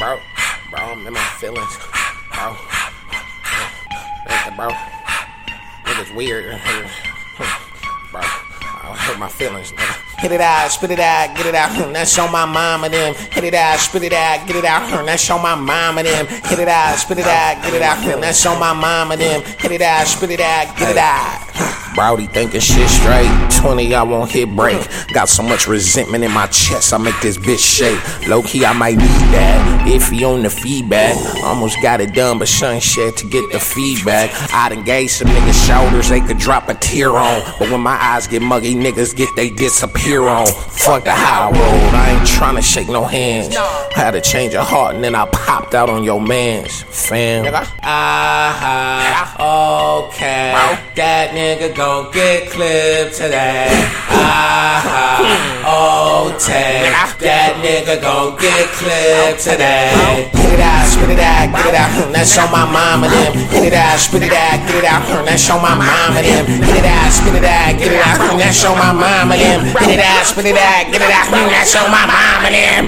Bro, I'm in my feelings. Bro, bro, niggas weird. Bro, I hurt my feelings, nigga. Hit it out, spit it out, get it out. That's on my mama them. Hit it out, spit it out, get it out. That's on my mama them. Hit it out, spit it out, get it out. That's on my mama them. Hit it out, spit it out, get it out. Browdy thinking shit straight. 20, I won't hit break. Got so much resentment in my chest, I make this bitch shake. Low key, I might need that. Iffy on the feedback. Almost got it done, but son shed to get the feedback. I'd engage some niggas' shoulders, they could drop a tear on. But when my eyes get muggy, niggas get they disappear on. Fuck the high road, I ain't tryna shake no hands. Had to change a heart and then I popped out on your mans, fam. Okay, that nigga gon' get clipped today. Okay, that nigga gon' get clipped today. Hit it out, spit it out, get it out. That's on my mama them. Hit it out, spit it out, get it out. That's on my mama them. Hit it out, spit it out, get it out. That's on my mama them. Hit it out, spit it out, get it out. That's on my mama them.